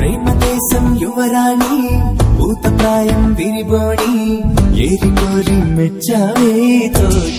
ప్రేమ దేశం యువరాణి భూత ప్రాయం విరిబోణి ఏరి కోరి మెచ్చావే తోడి